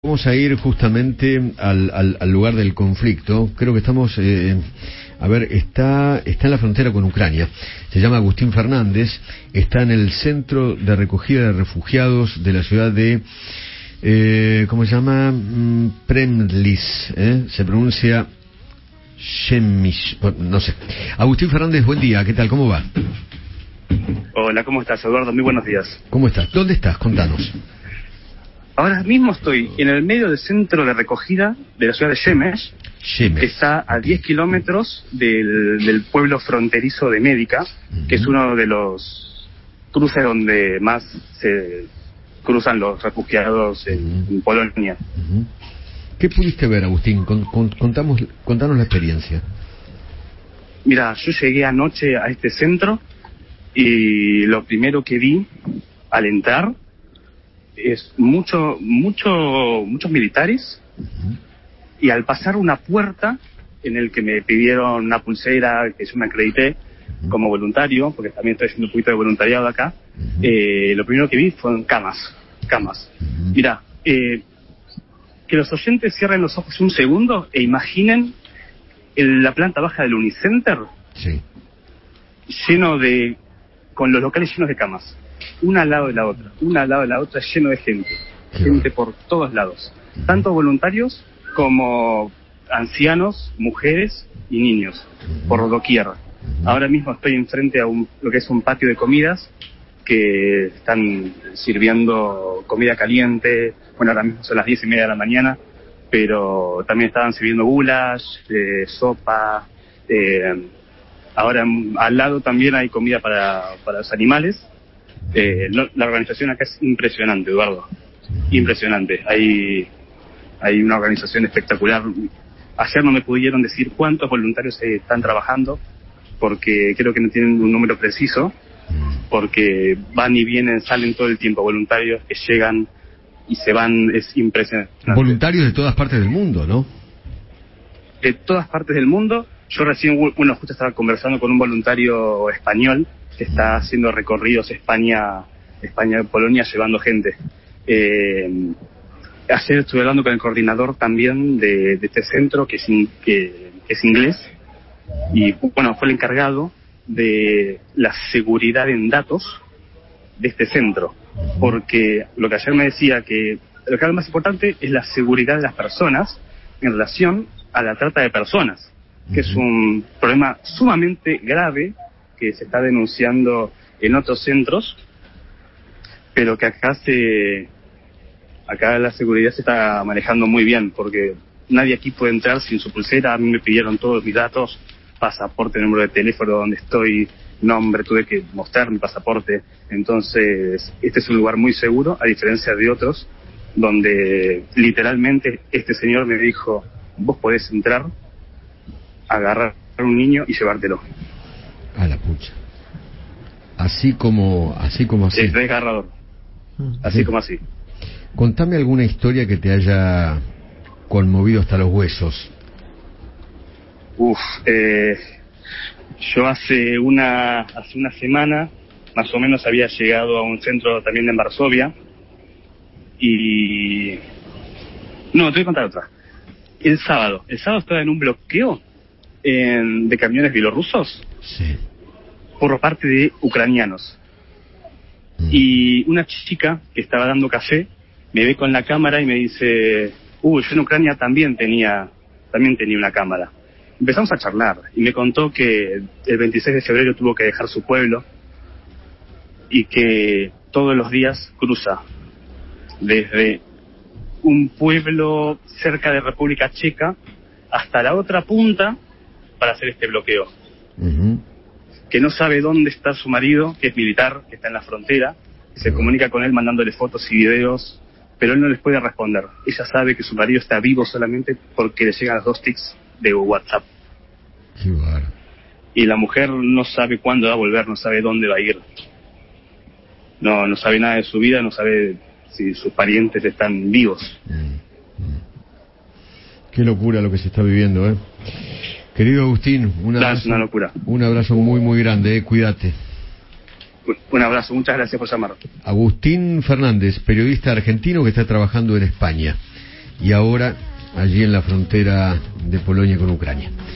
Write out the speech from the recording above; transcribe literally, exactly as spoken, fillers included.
Vamos a ir justamente al, al, al lugar del conflicto. Creo que estamos, eh, a ver, está, está en la frontera con Ucrania. Se llama Agustín Fernández. Está en el centro de recogida de refugiados de la ciudad de, eh, ¿cómo se llama? Mm, Premlis, ¿eh? Se pronuncia Shemish, no sé. Agustín Fernández, buen día. ¿Qué tal? ¿Cómo va? Hola, ¿cómo estás, Eduardo? Muy buenos días. ¿Cómo estás? ¿Dónde estás? Contanos. Ahora mismo estoy en el medio del centro de recogida de la ciudad de Shemesh, Shemesh. que está a diez kilómetros del, del pueblo fronterizo de Médica, uh-huh. que es uno de los cruces donde más se cruzan los refugiados en, uh-huh. en Polonia. Uh-huh. ¿Qué pudiste ver, Agustín? Con, con, contamos, contanos la experiencia. Mira, yo llegué anoche a este centro y lo primero que vi al entrar es mucho, mucho, muchos militares, uh-huh. y al pasar una puerta en el que me pidieron una pulsera que yo me acredité uh-huh. como voluntario, porque también estoy haciendo un poquito de voluntariado acá, uh-huh. eh, lo primero que vi fueron camas, camas. Uh-huh. Mira, eh, que los oyentes cierren los ojos un segundo e imaginen en la planta baja del Unicenter, sí. lleno de, con los locales llenos de camas. Una al lado de la otra, una al lado de la otra, lleno de gente, Qué gente bueno. por todos lados, uh-huh. tanto voluntarios como ancianos, mujeres y niños, uh-huh. por doquier. Uh-huh. Ahora mismo estoy enfrente a un, lo que es un patio de comidas, que están sirviendo comida caliente. Bueno, ahora mismo son las diez y media de la mañana, pero también estaban sirviendo goulash, eh, sopa. Eh, ahora al lado también hay comida para, para los animales. Eh, lo, la organización acá es impresionante, Eduardo, impresionante. Hay, hay una organización espectacular. Ayer no me pudieron decir cuántos voluntarios están trabajando, porque creo que no tienen un número preciso, porque van y vienen, salen todo el tiempo voluntarios que llegan y se van. Es impresionante. Voluntarios de todas partes del mundo, ¿no? De todas partes del mundo. Yo recién, bueno, justo estaba conversando con un voluntario español que está haciendo recorridos España, España, Polonia, llevando gente. Eh, ayer estuve hablando con el coordinador también de, de este centro, que es, in, que, que es inglés, y bueno, fue el encargado de la seguridad en datos de este centro, porque lo que ayer me decía que lo que es más importante es la seguridad de las personas en relación a la trata de personas, que es un problema sumamente grave que se está denunciando en otros centros, pero que acá se acá la seguridad se está manejando muy bien, porque nadie aquí puede entrar sin su pulsera. A mí me pidieron todos mis datos, pasaporte, número de teléfono, donde estoy, nombre, tuve que mostrar mi pasaporte. Entonces, este es un lugar muy seguro, a diferencia de otros, donde literalmente este señor me dijo: vos podés entrar, agarrar a un niño y llevártelo. A la pucha. Así como, así como así. Es desgarrador. Así sí. como así. Contame alguna historia que te haya conmovido hasta los huesos. Uf, eh, yo hace una, hace una semana, más o menos, había llegado a un centro también en Varsovia y... No, te voy a contar otra. El sábado, el sábado estaba en un bloqueo en, de camiones bielorrusos. Sí. Por parte de ucranianos. Mm. Y una chica que estaba dando café me ve con la cámara y me dice: uh, yo en Ucrania también tenía también tenía una cámara. Empezamos a charlar y me contó que el veintiséis de febrero tuvo que dejar su pueblo y que todos los días cruza desde un pueblo cerca de República Checa hasta la otra punta para hacer este bloqueo. Uh-huh. Que no sabe dónde está su marido, que es militar, que está en la frontera, que se comunica con él mandándole fotos y videos, pero él no les puede responder. Ella sabe que su marido está vivo solamente porque le llegan los dos tics de WhatsApp. Qué bar. Y la mujer no sabe cuándo va a volver, no sabe dónde va a ir. No, no sabe nada de su vida, no sabe si sus parientes están vivos. Mm, mm. Qué locura lo que se está viviendo, ¿eh? Querido Agustín, un abrazo, una locura. Un abrazo muy, muy grande, ¿eh? Cuídate. Un abrazo, muchas gracias por llamar. Agustín Fernández, periodista argentino que está trabajando en España. y ahora allí en la frontera de Polonia con Ucrania.